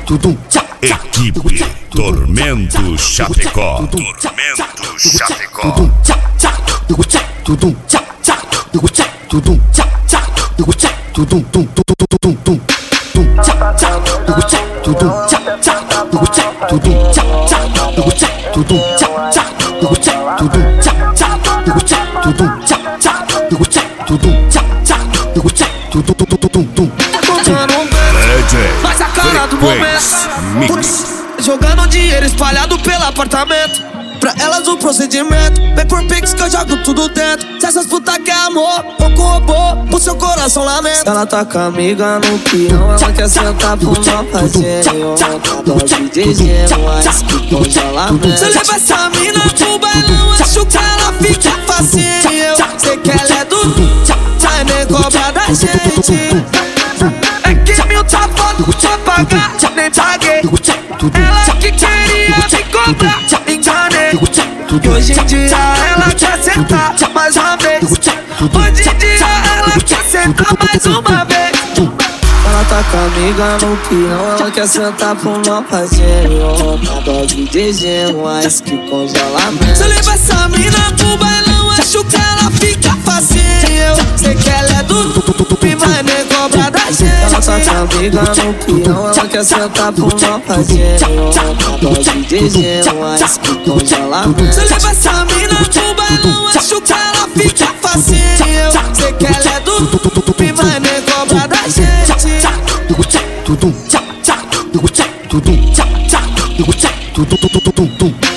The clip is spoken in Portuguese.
Equipe Tormento Chapecó. Tormento Chapecó. Faz a cara do momento, jogando dinheiro espalhado pelo apartamento. Pra elas o procedimento, vem por Pix que eu jogo tudo dentro. Se essas puta quer amor, ou com robô, o seu coração lamenta. Ela tá com a amiga no peão, ela quer sentar pro meu parceiro. Dose de gemas que congelamento. Se eu levar essa mina pro bailão, acho que ela fica facinho. Sei que ela é do vai nem cobrar da gente. É que mil tá foda pra pagar, nem paguei. Ela que queria me comprar, enganei. E hoje em dia ela quer sentar mais uma vez. Hoje em dia ela quer sentar mais uma vez. Ela tá com a amiga no peão, ela quer sentar pro meu parceiro. Uma dose de gemas que congelamento. Se eu levar essa mina pro bailão, acho que ela fica facinho. Sei que ela é do mas nem cobra da gente. Ela tá com a amiga no peão, ela quer sentar pro meu parceiro. Uma dose de gemas que congelamento. Se eu levar essa mina pro bailão, acho que ela fica facinho. Sei que ela é do mas nem cobra da gente. Tudum.